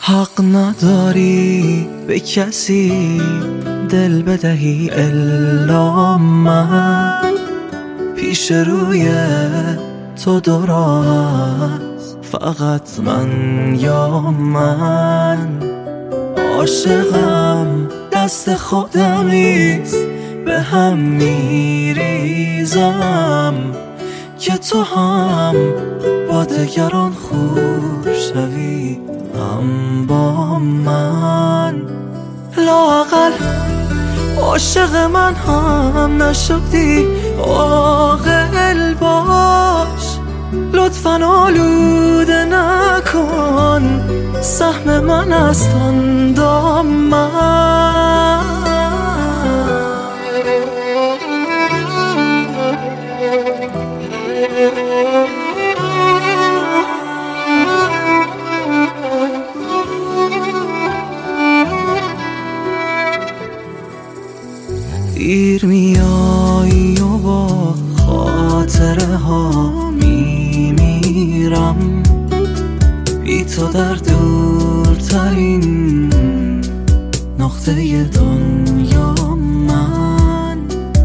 حق نداری به کسی دل بدهی الا من، پیش روی تو درست فقط من یا من. عاشقم دست خودمیست به هم میریزم که تو هم با دگران خوب شوی هم با من. لااقل عاشق من هم نشدی، عاقل باش، لطفاً آلوده نکن سهم من است آن دامن. دیر میایی و با خاطره ها میمیرم، بی تو در دورترین نقطه دنیا من.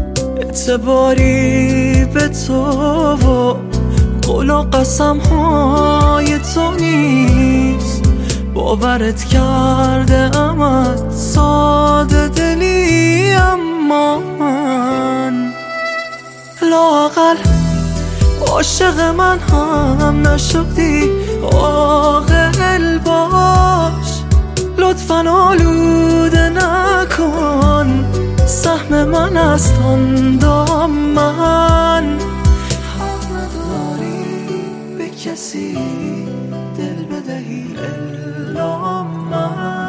اعتباری به تو و قول و قسم های تو نیست، باورت کرده امت ساده دلی، اما من لااقل عاشق من هم نشدی، عاقل باش، لطفاً آلوده نکن سهم من است آن دامن. حق نداری به کسی دل بدهی الا من.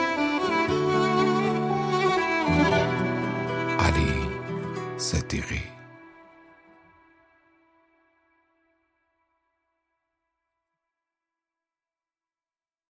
علی صدیقی.